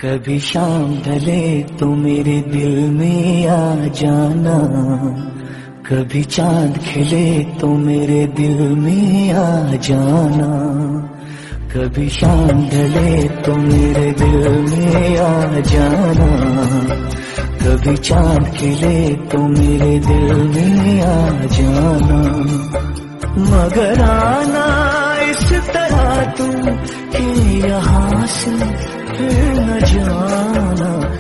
कभी शाम ढले तो मेरे दिल में आ जाना, कभी चांद खिले तो मेरे दिल में आ जाना, कभी शाम ढले तो मेरे दिल में आ जाना, कभी चांद खिले तो मेरे दिल में आ जाना। मगर आना इस तरह तुम कि यहाँ से फिर न जाना,